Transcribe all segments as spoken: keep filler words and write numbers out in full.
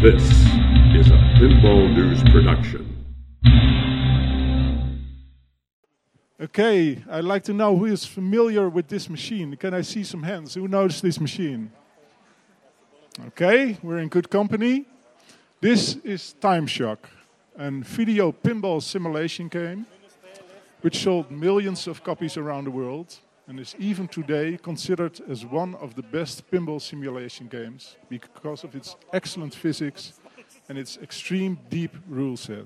This is a Pinball News production. Okay, I'd like to know who is familiar with this machine. Can I see some hands? Who knows this machine? Okay, we're in good company. This is Time Shock, a video pinball simulation game which sold millions of copies around the world and is even today considered as one of the best pinball simulation games because of its excellent physics and its extreme deep rule set.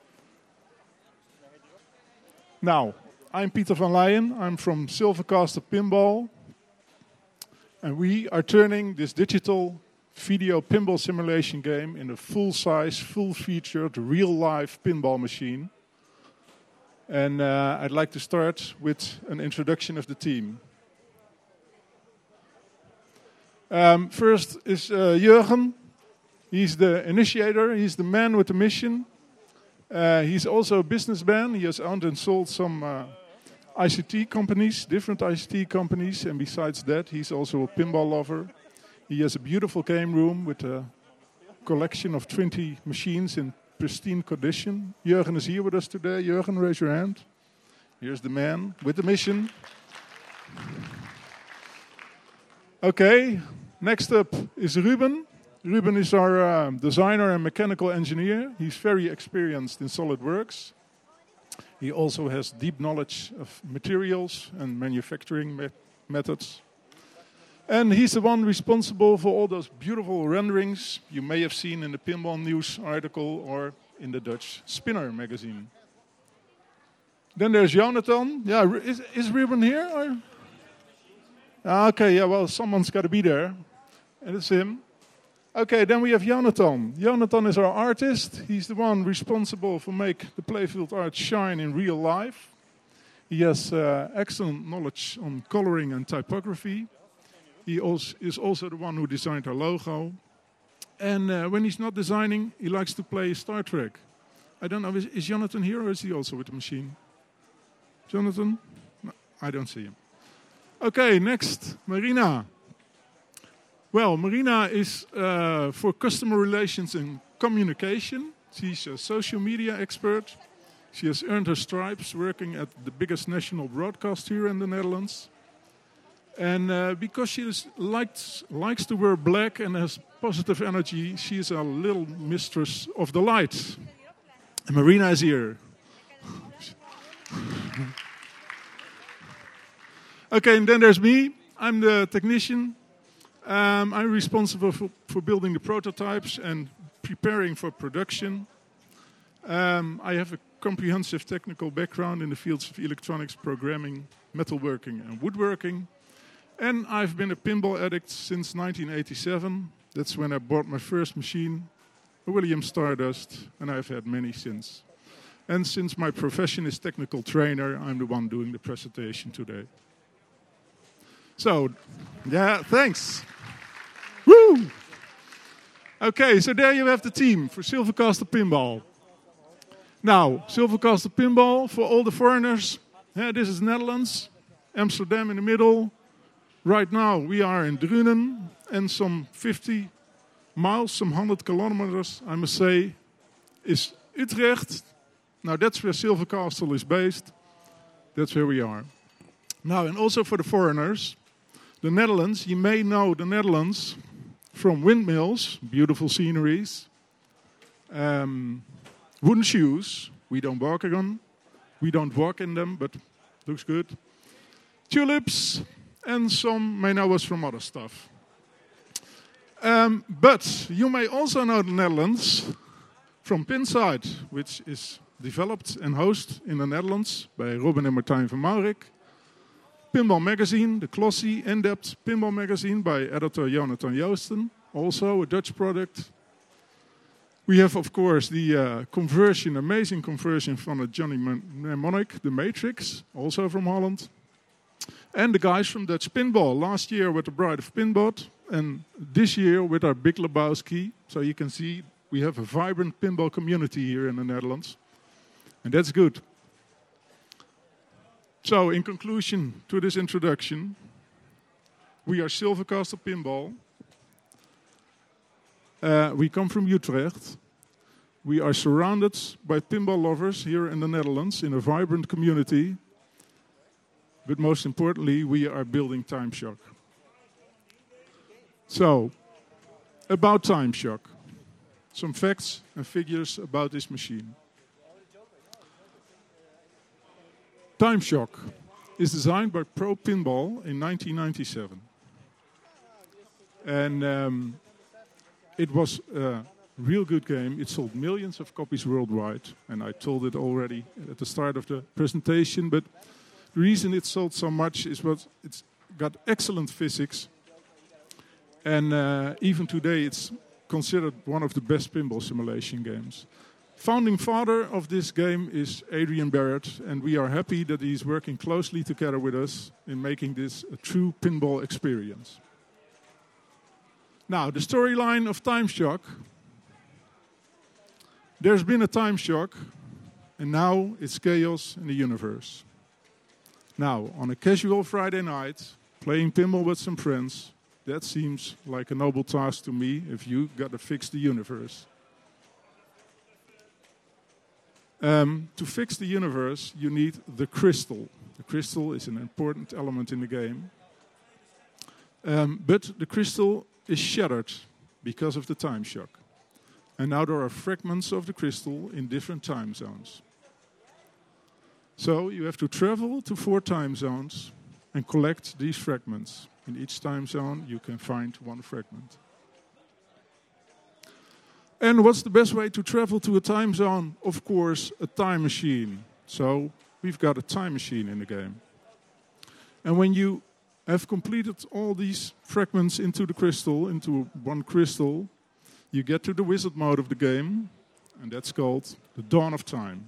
Now, I'm Pieter van Leijen. I'm from Silvercaster Pinball, and we are turning this digital video pinball simulation game in a full-size, full-featured, real-life pinball machine. And uh, I'd like to start with an introduction of the team. Um, first is uh, Jurgen. He's the initiator. He's the man with the mission. Uh, he's also a businessman. He has owned and sold some uh, I C T companies, different I C T companies. And besides that, he's also a pinball lover. He has a beautiful game room with a collection of twenty machines in pristine condition. Jurgen is here with us today. Jurgen, raise your hand. Here's the man with the mission. Okay, next up is Ruben. Ruben is our uh, designer and mechanical engineer. He's very experienced in SolidWorks. He also has deep knowledge of materials and manufacturing me- methods. And he's the one responsible for all those beautiful renderings you may have seen in the Pinball News article or in the Dutch Spinner magazine. Then there's Jonathan. Yeah, is, is Ruben here? Or? Ah, okay, yeah, well, someone's got to be there. And it's him. Okay, then we have Jonathan. Jonathan is our artist. He's the one responsible for make the playfield art shine in real life. He has uh, excellent knowledge on coloring and typography. He also is also the one who designed our logo. And uh, when he's not designing, he likes to play Star Trek. I don't know, is, is Jonathan here or is he also with the machine? Jonathan? No, I don't see him. Okay, next, Marina. Well, Marina is uh, for customer relations and communication. She's a social media expert. She has earned her stripes working at the biggest national broadcast here in the Netherlands. And uh, because she is likes, likes to wear black and has positive energy, she is a little mistress of the light. And Marina is here. Okay, and then there's me. I'm the technician. Um, I'm responsible for, for building the prototypes and preparing for production. Um, I have a comprehensive technical background in the fields of electronics, programming, metalworking, and woodworking. And I've been a pinball addict since nineteen eighty-seven. That's when I bought my first machine, a Williams Stardust, and I've had many since. And since my profession is technical trainer, I'm the one doing the presentation today. So, yeah, thanks. Woo! Okay, so there you have the team for Silvercaster Pinball. Now, Silvercaster Pinball, for all the foreigners, yeah, this is Netherlands, Amsterdam in the middle. Right now we are in Drunen, and some fifty miles, some one hundred kilometers, I must say, is Utrecht. Now that's where Silvercastle is based. That's where we are. Now, and also for the foreigners, the Netherlands, you may know the Netherlands from windmills, beautiful sceneries, um, wooden shoes, we don't walk in them, we don't walk in them, but looks good, tulips, and some may know us from other stuff. Um, but you may also know the Netherlands from Pinside, which is developed and hosted in the Netherlands by Robin and Martijn van Maurik. Pinball Magazine, the glossy, in-depth pinball magazine by editor Jonathan Joosten, also a Dutch product. We have, of course, the uh, conversion, amazing conversion from a Johnny Mnemonic, The Matrix, also from Holland. And the guys from Dutch Pinball, last year with the Bride of Pinbot, and this year with our Big Lebowski. So you can see we have a vibrant pinball community here in the Netherlands. And that's good. So, in conclusion to this introduction, we are Silvercaster Pinball. Uh, we come from Utrecht. We are surrounded by pinball lovers here in the Netherlands in a vibrant community. But most importantly, we are building Time Shock. So, about Time Shock. Some facts and figures about this machine. Time Shock is designed by Pro Pinball in nineteen ninety-seven. And um, it was a real good game. It sold millions of copies worldwide. And I told it already at the start of the presentation. But the reason it sold so much is that it's got excellent physics. And uh, even today it's considered one of the best pinball simulation games. Founding father of this game is Adrian Barrett, and we are happy that he's working closely together with us in making this a true pinball experience. Now, the storyline of Time Shock. There's been a Time Shock, and now it's chaos in the universe. Now, on a casual Friday night, playing pinball with some friends, that seems like a noble task to me if you got to fix the universe. Um, to fix the universe, you need the crystal. The crystal is an important element in the game. Um, but the crystal is shattered because of the Time Shock. And now there are fragments of the crystal in different time zones. So you have to travel to four time zones and collect these fragments. In each time zone, you can find one fragment. And what's the best way to travel to a time zone? Of course, a time machine. So we've got a time machine in the game. And when you have completed all these fragments into the crystal, into one crystal, you get to the wizard mode of the game, and that's called the Dawn of Time.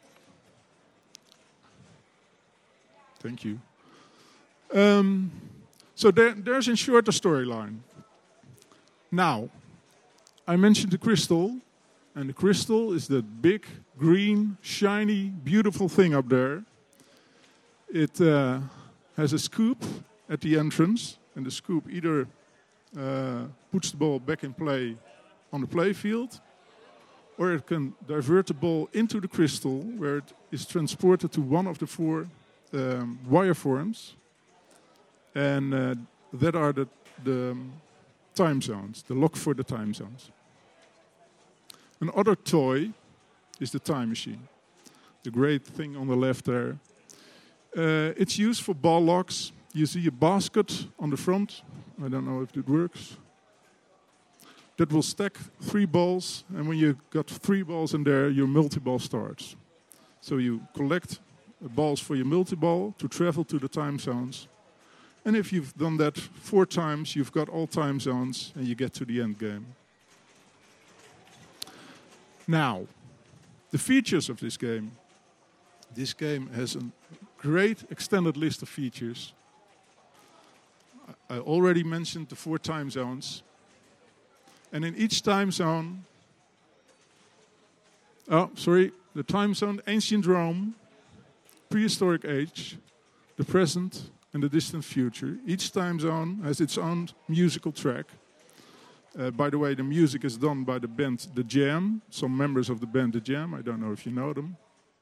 Thank you. Um, so there, there's in short the storyline. Now, I mentioned the crystal, and the crystal is that big, green, shiny, beautiful thing up there. It uh, has a scoop at the entrance, and the scoop either uh, puts the ball back in play on the play field, or it can divert the ball into the crystal, where it is transported to one of the four um, wire forms, and uh, that are the, the um, time zones, the lock for the time zones. Another toy is the time machine, the great thing on the left there. Uh, it's used for ball locks. You see a basket on the front. I don't know if it works. That will stack three balls, and when you've got three balls in there, your multi-ball starts. So you collect balls for your multi-ball to travel to the time zones. And if you've done that four times, you've got all time zones, and you get to the end game. Now, the features of this game. This game has a great extended list of features. I already mentioned the four time zones. And in each time zone, oh, sorry, the time zone, ancient Rome, prehistoric age, the present, and the distant future. Each time zone has its own musical track. Uh, by the way, the music is done by the band The Jam, some members of the band The Jam. I don't know if you know them.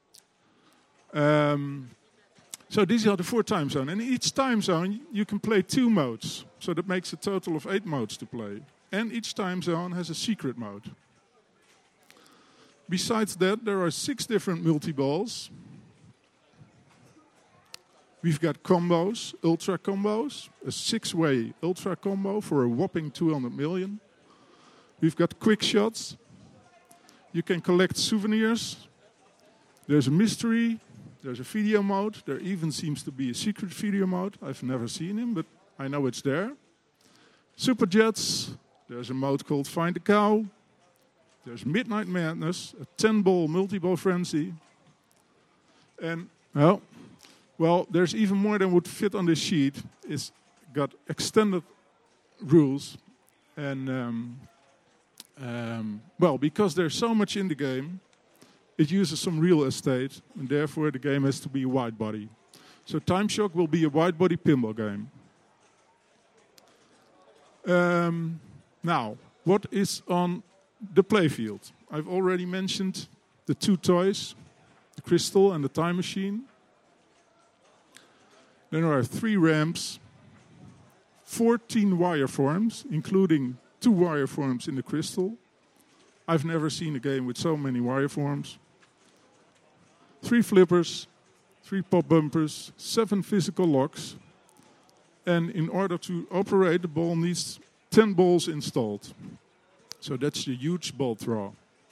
Um, so these are the four time zones. And in each time zone, you can play two modes. So that makes a total of eight modes to play. And each time zone has a secret mode. Besides that, there are six different multi-balls. We've got combos, ultra combos, a six-way ultra combo for a whopping two hundred million. We've got quick shots. You can collect souvenirs. There's a mystery. There's a video mode. There even seems to be a secret video mode. I've never seen him, but I know it's there. Super Jets. There's a mode called Find the Cow. There's Midnight Madness, a ten-ball multi-ball frenzy. And, well, well, there's even more than would fit on this sheet. It's got extended rules. And, um, um, well, because there's so much in the game, it uses some real estate, and therefore the game has to be a wide body. So Time Shock will be a wide body pinball game. Um, now, what is on the playfield. I've already mentioned the two toys, the crystal and the time machine. Then there are three ramps, fourteen wireforms, including two wireforms in the crystal. I've never seen a game with so many wireforms. Three flippers, three pop bumpers, seven physical locks. And in order to operate, the ball needs ten balls installed. So that's the huge ball throw.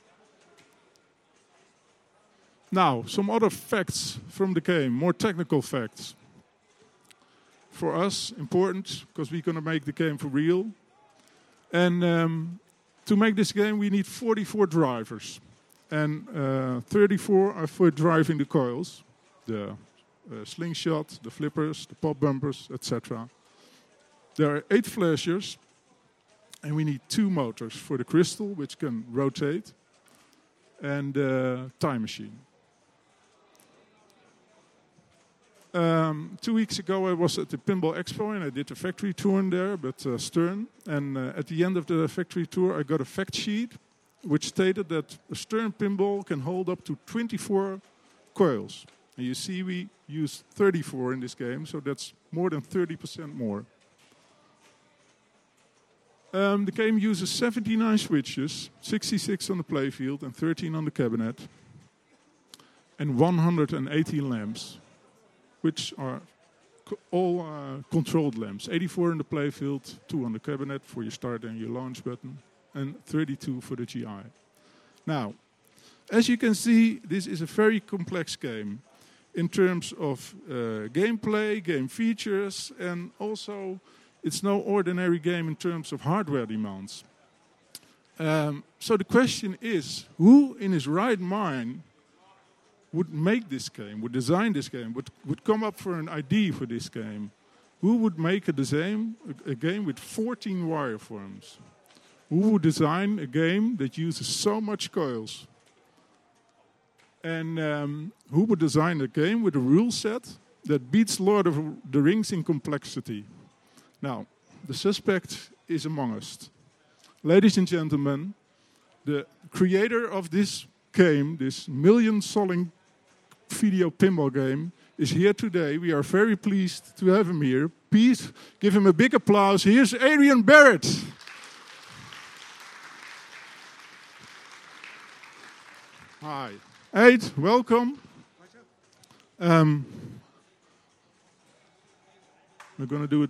Now, some other facts from the game, more technical facts. For us, important, because we're going to make the game for real. And um, to make this game, we need forty-four drivers. And uh, thirty-four are for driving the coils, the uh, slingshot, the flippers, the pop bumpers, et cetera. There are eight flashers, and we need two motors for the crystal, which can rotate, and uh, time machine. Um, two weeks ago, I was at the Pinball Expo, and I did a factory tour in there, but uh, Stern. And uh, at the end of the factory tour, I got a fact sheet, which stated that a Stern pinball can hold up to twenty-four coils. And you see we used thirty-four in this game, so that's more than thirty percent more. Um, the game uses seventy-nine switches, sixty-six on the playfield and thirteen on the cabinet, and one hundred eighteen lamps, which are co- all uh, controlled lamps. eighty-four in the playfield, two on the cabinet for your start and your launch button, and thirty-two for the G I. Now, as you can see, this is a very complex game in terms of uh, gameplay, game features, and also it's no ordinary game in terms of hardware demands. Um, so the question is, who in his right mind would make this game, would design this game, would, would come up for an idea for this game? Who would make a design, a, a game with fourteen wireforms? Who would design a game that uses so much coils? And um, who would design a game with a rule set that beats Lord of the Rings in complexity? Now, the suspect is among us. Ladies and gentlemen, the creator of this game, this million-selling video pinball game, is here today. We are very pleased to have him here. Please give him a big applause. Here's Adrian Barrett. Hi. Aid, welcome. Um, we're going to do it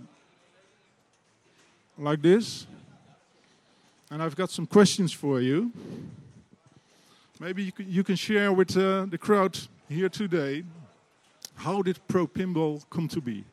like this. And I've got some questions for you. Maybe you can, you can share with uh, the crowd here today, how did Pro Pinball come to be?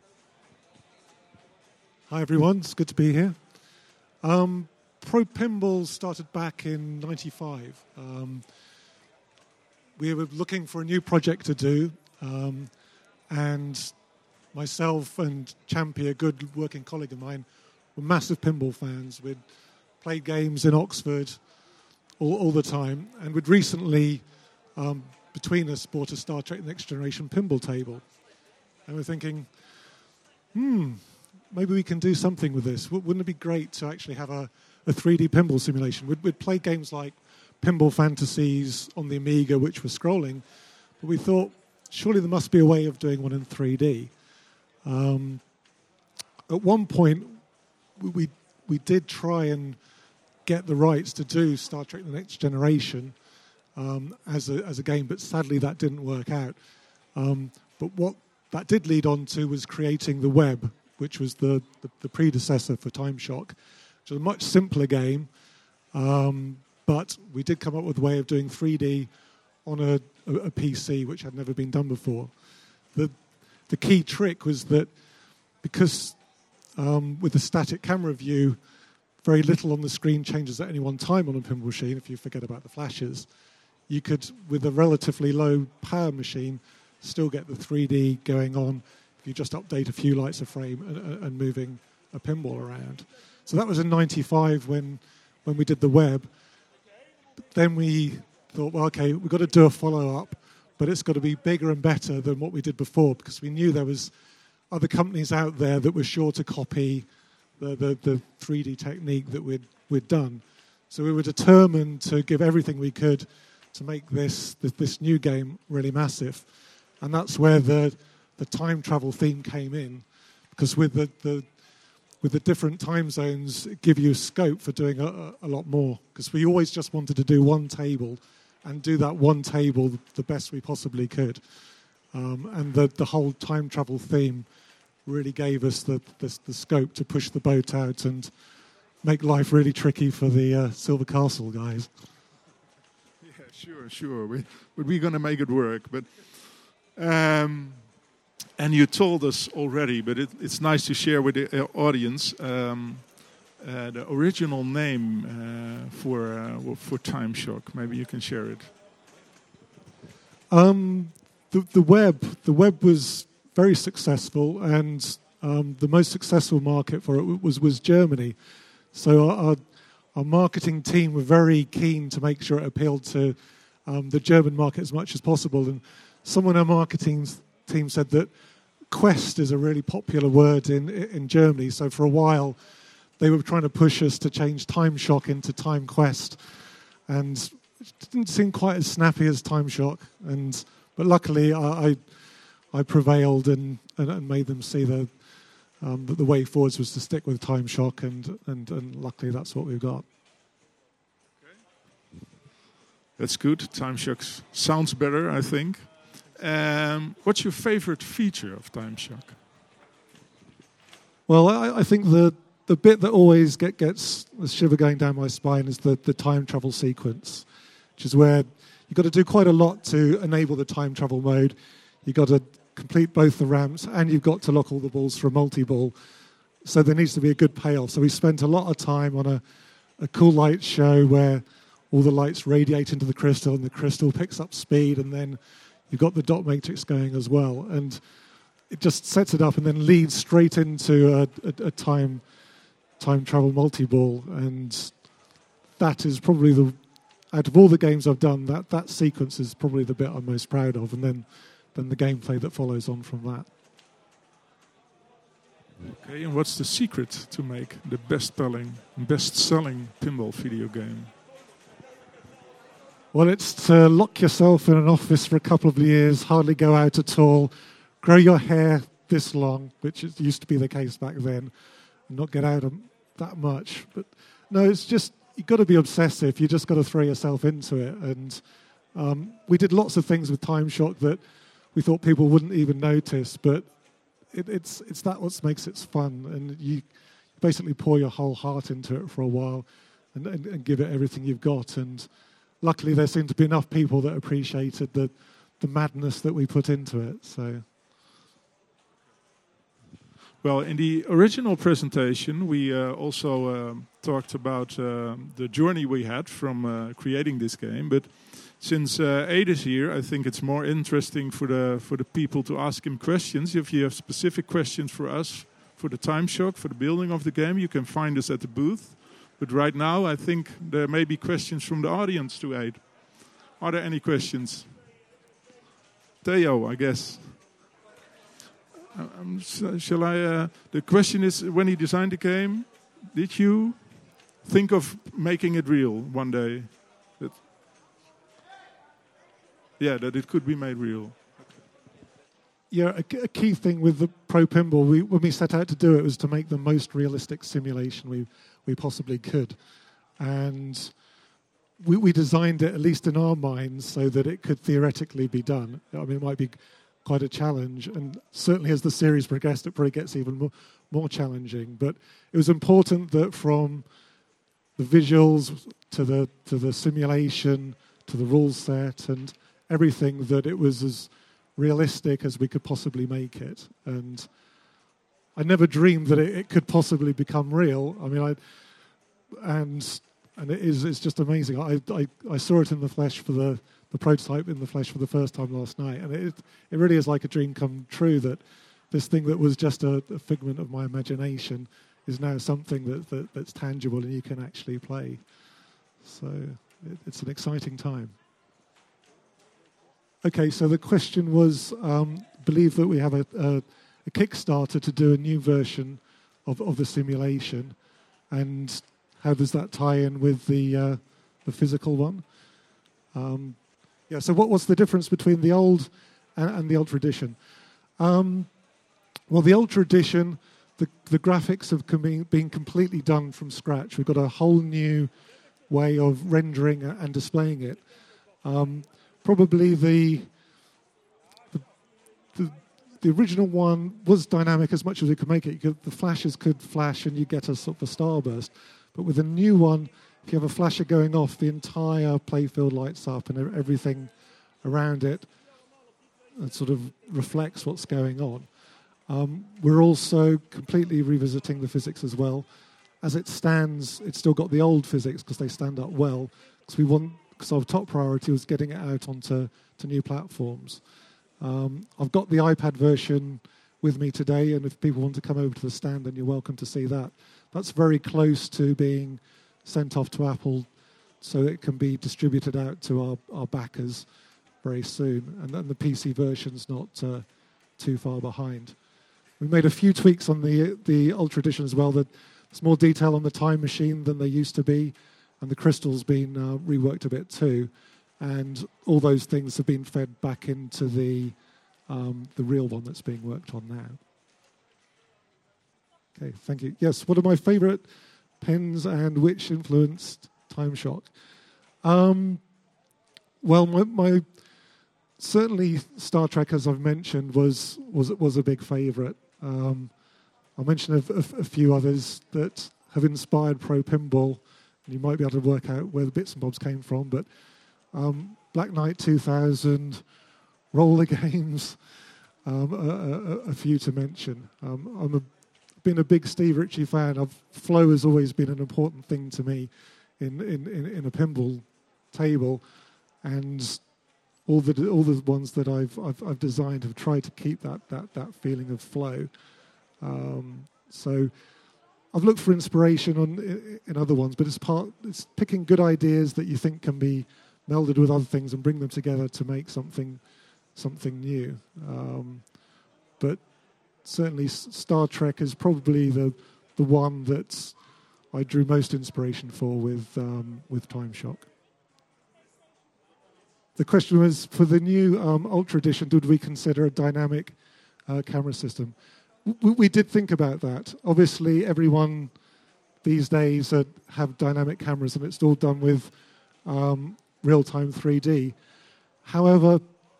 Hi everyone, it's good to be here. Um, Pro Pinball started back in ninety-five. Um, we were looking for a new project to do, um, and myself and Champy, a good working colleague of mine, were massive pinball fans. We'd played games in Oxford all, all the time, and we'd recently, um, between us, bought a Star Trek Next Generation pinball table. And we're thinking, hmm, maybe we can do something with this. Wouldn't it be great to actually have a, a three D pinball simulation? We'd, we'd play games like Pinball Fantasies on the Amiga, which were scrolling, but we thought, surely there must be a way of doing one in three D. Um, at one point, we, we we did try and get the rights to do Star Trek The Next Generation um, as a as a game, but sadly that didn't work out. Um, but what that did lead on to was creating the Web, which was the, the, the predecessor for Time Shock, which was a much simpler game, um, but we did come up with a way of doing three D on a, a, a P C, which had never been done before. The the key trick was that because um, with the static camera view, very little on the screen changes at any one time on a pinball machine, if you forget about the flashes, you could, with a relatively low power machine, still get the three D going on if you just update a few lights a frame and, and moving a pinball around. So that was in ninety-five when when we did the Web. But then we thought, well, okay, we've got to do a follow-up, but it's got to be bigger and better than what we did before, because we knew there was other companies out there that were sure to copy the, the, the three D technique that we'd, we'd done. So we were determined to give everything we could to make this this, this new game really massive. And that's where the the time travel theme came in, because with the, the with the different time zones, it give you scope for doing a, a lot more. Because we always just wanted to do one table and do that one table the best we possibly could. Um, and the, the whole time travel theme really gave us the, the, the scope to push the boat out and make life really tricky for the uh, Silver Castle guys. Yeah, sure, sure. We, but we're going to make it work. But um, and you told us already, but it, it's nice to share with the audience um, uh, the original name uh, for uh, for Time Shock. Maybe you can share it. Um, the, the web, the web was very successful, and um, the most successful market for it was was Germany. So our, our marketing team were very keen to make sure it appealed to um, the German market as much as possible. And someone in our marketing team said that quest is a really popular word in in Germany. So for a while, they were trying to push us to change Time Shock into Time Quest, and it didn't seem quite as snappy as Time Shock. And but luckily, I I, I prevailed and, and and made them see the. Um, that the way forwards was to stick with Time Shock, and, and, and luckily that's what we've got. Okay. That's good. Time Shock sounds better, I think. Um, what's your favorite feature of Time Shock? Well, I, I think the the bit that always get, gets a shiver going down my spine is the, the time travel sequence, which is where you've got to do quite a lot to enable the time travel mode. You've got to complete both the ramps, and you've got to lock all the balls for a multi-ball. So there needs to be a good payoff. So we spent a lot of time on a, a cool light show where all the lights radiate into the crystal, and the crystal picks up speed, and then you've got the dot matrix going as well. And it just sets it up and then leads straight into a, a, a time time travel multi-ball. And that is probably the, out of all the games I've done, that, that sequence is probably the bit I'm most proud of. And then than the gameplay that follows on from that. Okay, and what's the secret to make the best-selling, best-selling pinball video game? Well, it's to lock yourself in an office for a couple of years, hardly go out at all, grow your hair this long, which is, used to be the case back then, and not get out that much. But no, it's just, you've got to be obsessive. You just got to throw yourself into it. And um, we did lots of things with Time Shock that we thought people wouldn't even notice, but it, it's it's that what makes it fun, and you basically pour your whole heart into it for a while, and, and, and give it everything you've got. And luckily, there seemed to be enough people that appreciated the the madness that we put into it. So, well, in the original presentation, we uh, also uh, talked about uh, the journey we had from uh, creating this game, but since uh, Ed is here, I think it's more interesting for the for the people to ask him questions. If you have specific questions for us, for the Time Shock, for the building of the game, you can find us at the booth. But right now, I think there may be questions from the audience to Ed. Are there any questions? Theo, I guess. Um, shall I? Uh, the question is, when he designed the game, did you think of making it real one day? Yeah, that it could be made real. Yeah, a, a key thing with the Pro Pinball, we, when we set out to do it, was to make the most realistic simulation we we possibly could. And we, we designed it, at least in our minds, so that it could theoretically be done. I mean, it might be quite a challenge, and certainly as the series progressed, it probably gets even more, more challenging. But it was important that from the visuals to the to the simulation to the rule set and everything, that it was as realistic as we could possibly make it. And I never dreamed that it, it could possibly become real. I mean, I and and it is it's just amazing. I, I I saw it in the flesh for the the prototype in the flesh for the first time last night, and it it really is like a dream come true, that this thing that was just a, a figment of my imagination is now something that, that that's tangible and you can actually play. So it, it's an exciting time. Okay, so the question was, um, believe that we have a, a, a Kickstarter to do a new version of, of the simulation, and how does that tie in with the uh, the physical one? Um, yeah. So what what's the difference between the old and, and the Ultra Edition? Um, well, the Ultra Edition, the the graphics have com- been completely done from scratch. We've got a whole new way of rendering and displaying it. Um, probably the, the the the original one was dynamic as much as it could make it. You could, the flashes could flash and you get a sort of a starburst. But with the new one, if you have a flasher going off, the entire playfield lights up and everything around it, it sort of reflects what's going on. Um, we're also completely revisiting the physics as well. As it stands, it's still got the old physics because they stand up well. Because we want, because our top priority was getting it out onto to new platforms. Um, I've got the iPad version with me today, and if people want to come over to the stand, then you're welcome to see that. That's very close to being sent off to Apple, so it can be distributed out to our, our backers very soon. And then the P C version's not uh, too far behind. We made a few tweaks on the the Ultra Edition as well. That there's more detail on the time machine than there used to be, and the crystal's been uh, reworked a bit too. And all those things have been fed back into the um, the real one that's being worked on now. Okay, thank you. Yes, what are my favourite pens and which influenced Time Shock? Um, well, my, my certainly Star Trek, as I've mentioned, was was was a big favourite. Um, I'll mention a, a, a few others that have inspired Pro Pinball, and you might be able to work out where the bits and bobs came from. But um, Black Knight two thousand, roller games, um, a, a, a few to mention. Um, I'm a been a big Steve Ritchie fan. I've, flow has always been an important thing to me in, in, in, in a pinball table, and all the all the ones that I've I've, I've designed have tried to keep that that, that feeling of flow. Um, so I've looked for inspiration on in, in other ones, but it's part it's picking good ideas that you think can be melded with other things and bring them together to make something something new. Um, but certainly Star Trek is probably the the one that I drew most inspiration for with um, with Time Shock. The question was, for the new um, Ultra Edition, did we consider a dynamic uh, camera system? We, we did think about that. Obviously, everyone these days uh, have dynamic cameras, and it's all done with um, real-time three D. However,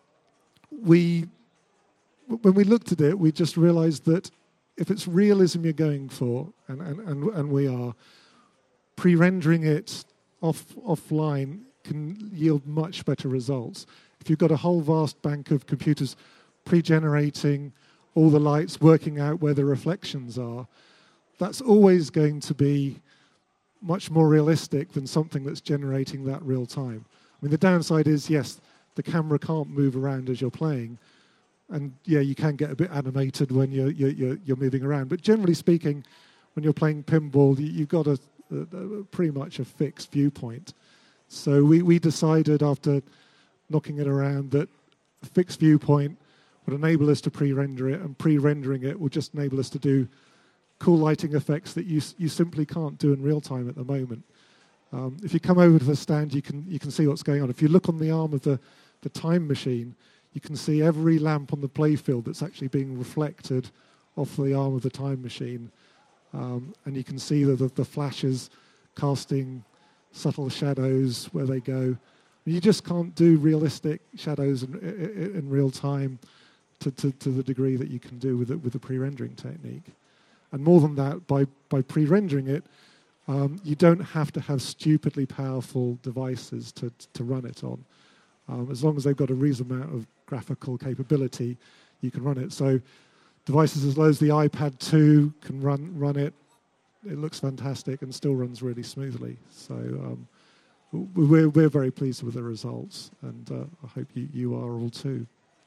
we when we looked at it, we just realized that if it's realism you're going for, and, and, and, and we are, pre-rendering it off offline can yield much better results. If you've got a whole vast bank of computers pre-generating all the lights, working out where the reflections are, that's always going to be much more realistic than something that's generating that real time. I mean, the downside is, yes, the camera can't move around as you're playing, and yeah, you can get a bit animated when you're you're, you're moving around. But generally speaking, when you're playing pinball, you, you've got a, a, a pretty much a fixed viewpoint. So we, we decided after knocking it around that a fixed viewpoint would enable us to pre-render it, and pre-rendering it will just enable us to do cool lighting effects that you you simply can't do in real time at the moment. Um, if you come over to the stand, you can you can see what's going on. If you look on the arm of the, the time machine, you can see every lamp on the playfield that's actually being reflected off the arm of the time machine. Um, and you can see the, the, the flashes casting subtle shadows where they go. You just can't do realistic shadows in, in, in real time to, to, to the degree that you can do with it, with the pre-rendering technique. And more than that, by, by pre-rendering it, um, you don't have to have stupidly powerful devices to, to run it on. Um, as long as they've got a reasonable amount of graphical capability, you can run it. So devices as low as the iPad two can run run it. It looks fantastic and still runs really smoothly. So um, we're we're very pleased with the results, and uh, I hope you, you are all too.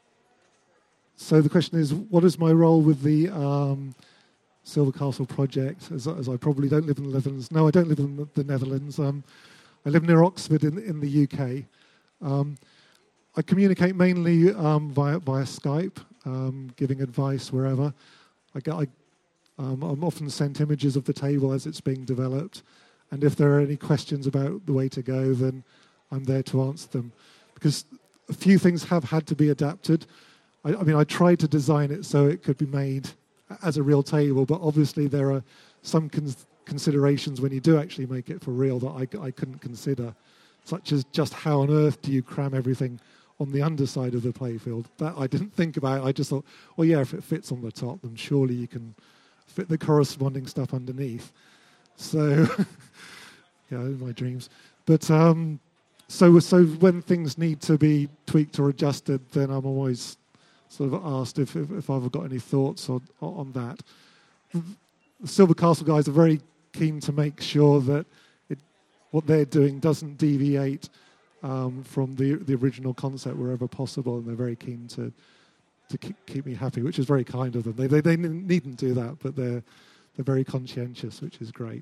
So the question is, what is my role with the um, Silver Castle project? As, as I probably don't live in the Netherlands. No, I don't live in the Netherlands. Um, I live near Oxford in in the U K. Um, I communicate mainly um, via via Skype, um, giving advice wherever. I get, I, um, I'm often sent images of the table as it's being developed, And if there are any questions about the way to go, then I'm there to answer them. Because a few things have had to be adapted. I, I mean, I tried to design it so it could be made as a real table, but obviously there are some cons- considerations when you do actually make it for real that I, I couldn't consider, such as just how on earth do you cram everything on the underside of the playfield. That I didn't think about. I just thought, well, yeah, if it fits on the top, then surely you can fit the corresponding stuff underneath. So, yeah, my dreams. But um, so so when things need to be tweaked or adjusted, then I'm always sort of asked if if, if I've got any thoughts on on that. The Silver Castle guys are very keen to make sure that it, what they're doing doesn't deviate um, from the the original concept wherever possible, and they're very keen to to keep me happy, which is very kind of them. They they, they needn't do that, but they're they're very conscientious, which is great.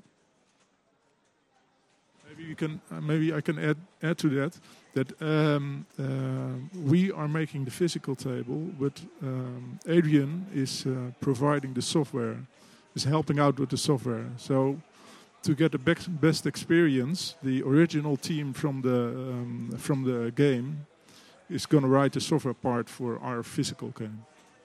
Maybe you can. Uh, maybe I can add add to that that um, uh, we are making the physical table, but um, Adrian is uh, providing the software, is helping out with the software. So to get the best best experience, the original team from the um, from the game is going to write the software part for our physical game.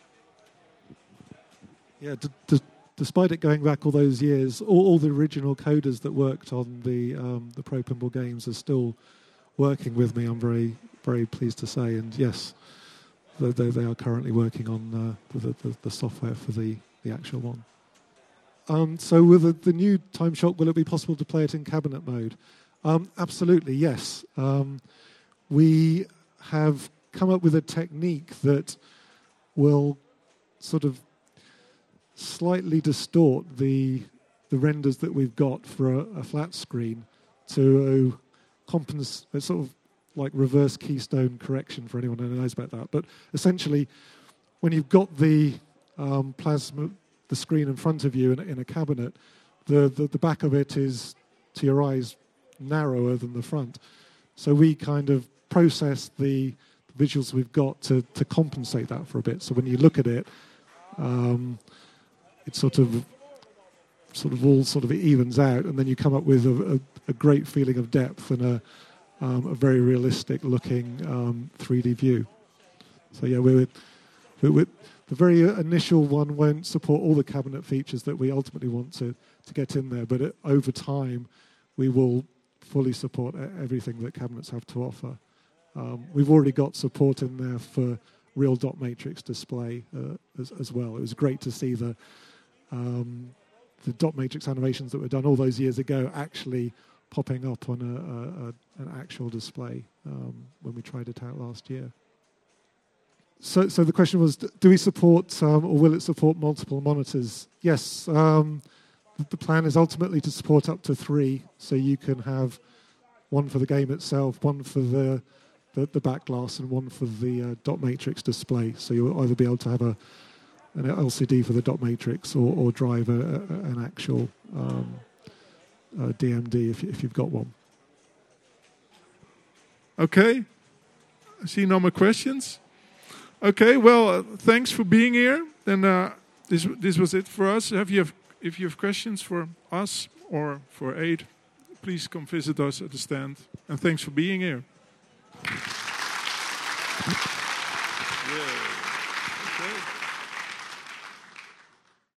Yeah. D- d- Despite it going back all those years, all, all the original coders that worked on the um, the Pro Pinball games are still working with me. I'm very very pleased to say, and yes, they, they, they are currently working on uh, the, the the software for the, the actual one. Um, so with the, the new Time Shock, will it be possible to play it in cabinet mode? Um, absolutely, yes. Um, we have come up with a technique that will sort of slightly distort the the renders that we've got for a, a flat screen to uh, compensate, sort of like reverse keystone correction for anyone who knows about that. But essentially, when you've got the um, plasma, the screen in front of you in, in a cabinet, the, the the back of it is to your eyes narrower than the front. So we kind of process the visuals we've got to to compensate that for a bit. So when you look at it, Um, it sort of, sort of all sort of evens out, and then you come up with a, a, a great feeling of depth and a, um, a very realistic-looking um, three D view. So yeah, we're, we're, we're, the very initial one won't support all the cabinet features that we ultimately want to, to get in there, but it, over time, we will fully support everything that cabinets have to offer. Um, we've already got support in there for real dot matrix display uh, as, as well. It was great to see the um, the dot matrix animations that were done all those years ago actually popping up on a, a, a, an actual display um, when we tried it out last year. So, so the question was, do we support um, or will it support multiple monitors? Yes. Um, the plan is ultimately to support up to three, so you can have one for the game itself, one for the The, the back glass, and one for the uh, dot matrix display. So you'll either be able to have a an L C D for the dot matrix or, or drive a, a, an actual um, uh, D M D if, if you've got one. Okay. I see no more questions. Okay, well, uh, thanks for being here. And uh, this this was it for us. Have you have, if you have questions for us or for Aid, please come visit us at the stand. And thanks for being here.